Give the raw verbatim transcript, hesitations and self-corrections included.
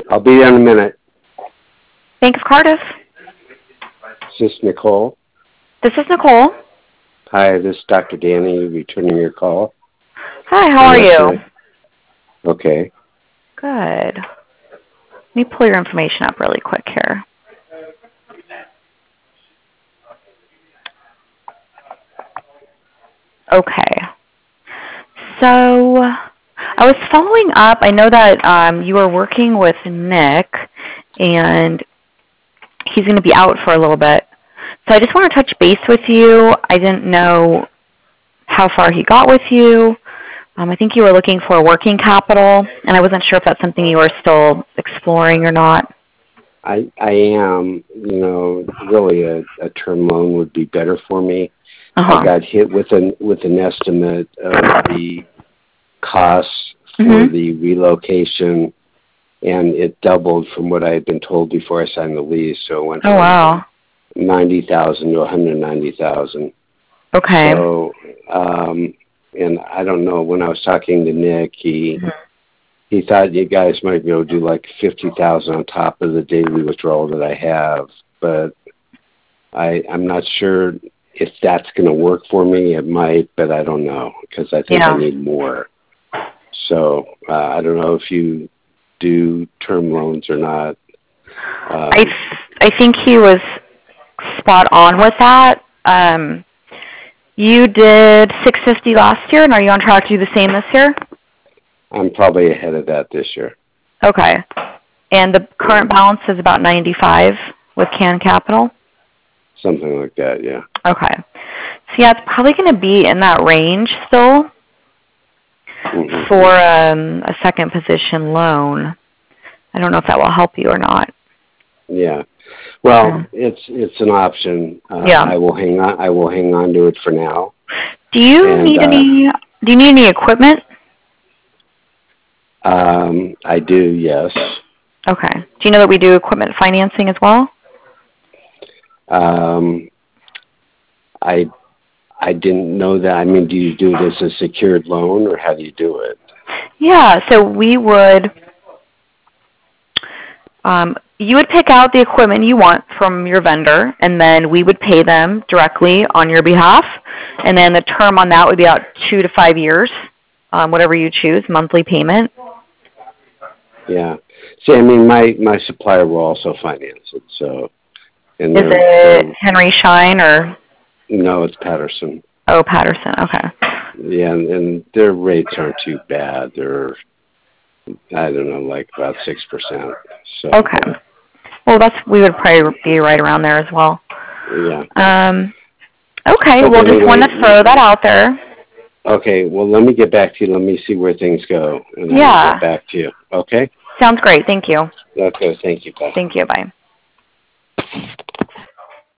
I'll be there in a minute. Thanks, Cardiff. Is this Nicole? This is Nicole. Hi, this is Doctor Danny returning your call. Hi, how are you? Okay. Good. Let me pull your information up really quick here. Okay. So I was following up. I know that um, you were working with Nick, and he's going to be out for a little bit. So I just want to touch base with you. I didn't know how far he got with you. Um, I think you were looking for working capital, and I wasn't sure if that's something you were still exploring or not. I I am. You know, really a, a term loan would be better for me. Uh-huh. I got hit with an with an estimate of the costs for Mm-hmm. the relocation, and it doubled from what I had been told before I signed the lease. So it went Oh, from wow. ninety thousand to one hundred ninety thousand. Okay. So, um, and I don't know. When I was talking to Nick, he Mm-hmm. he thought you guys might be able to do like fifty thousand on top of the daily withdrawal that I have, but I I'm not sure if that's going to work for me. It might, but I don't know because I think Yeah. I need more. So uh, I don't know if you do term loans or not. Um, I, I think he was spot on with that. Um, you did six hundred fifty dollars last year, and are you on track to do the same this year? I'm probably ahead of that this year. Okay. And the current balance is about ninety-five with Can Capital? Something like that, yeah. Okay. So yeah, it's probably going to be in that range still Mm-hmm. for um, a second position loan. I don't know if that will help you or not. Yeah. Well, Yeah. it's it's an option. Uh, Yeah. I will hang on. I will hang on to it for now. Do you And, need uh, any? Do you need any equipment? Um, I do, yes. Okay. Do you know that we do equipment financing as well? Um, I I didn't know that. I mean, do you do it as a secured loan, or how do you do it? Yeah. So we would. Um, you would pick out the equipment you want from your vendor, and then we would pay them directly on your behalf. And then the term on that would be about two to five years, um, whatever you choose, monthly payment. Yeah. See, I mean, my my supplier will also finance it. So, and Is they're, it they're Henry Schein or? no, it's Patterson. Oh, Patterson. Okay. Yeah, and, and their rates aren't too bad. They're I don't know, like about six percent. So. Okay. Well, that's we would probably be right around there as well. Yeah. Um. Okay. But Well, just anyway, wanted to throw that out there. Okay. Well, let me get back to you. Let me see where things go, and then Yeah. I'll get back to you. Okay. Sounds great. Thank you. Okay. Thank you. Bye. Thank you. Bye.